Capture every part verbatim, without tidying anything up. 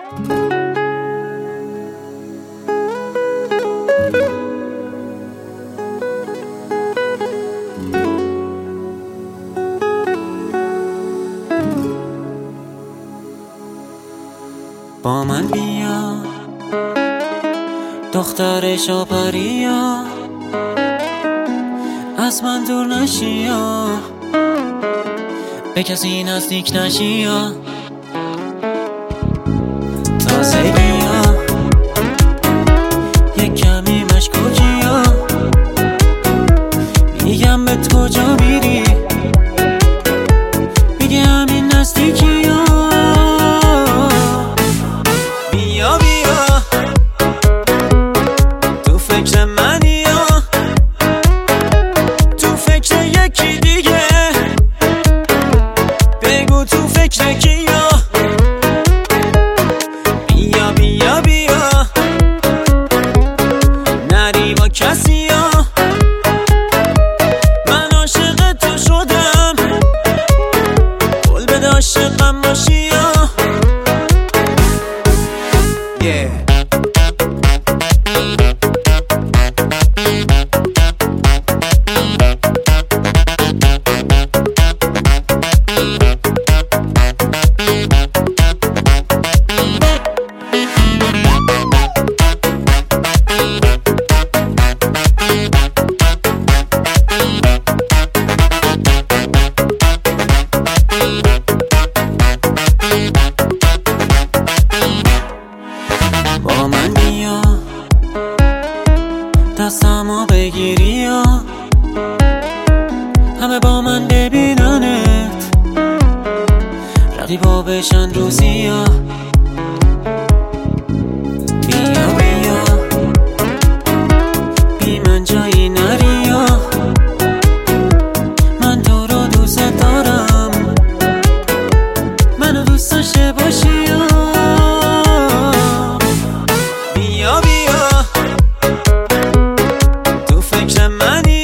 با من بیا دختر شاپریا، از من دور نشیا، به کسی نزدیک نشیا. تازگیا یک کمی مشکوکیا، میگم به کجا میری، میگه همین نزدیکیا. بیا بیا تو فکر منی، تو فکر یکی دیگه، بگو تو فکر کیا. بیا بیا بیا نری با کسی ها، من عاشق تو شدم، قول بده عاشقم باشی ها. yeah. با من بیا دستمو بگیری یا همه با من ببیننت، رقیبا بشن روزی یا. بیا بیا بی من جایی نری یا، من تو رو دوست دارم، منو دوست داشته باشی یا. بیا بیا تو فکر منی،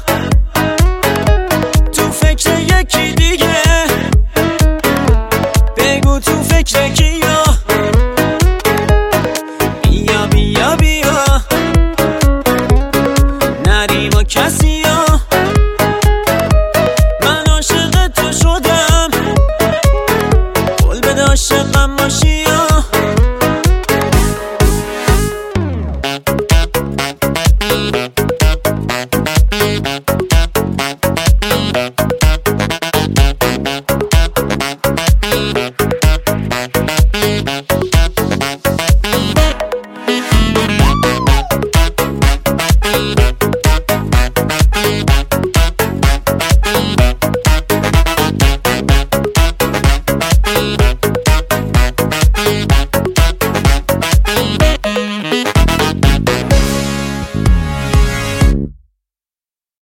تو فکر یکی دیگه، بگو تو فکر کیا. بیا بیا بیا نری با کسی ها، من عاشق تو شدم، قول بده عاشقم باشی ها.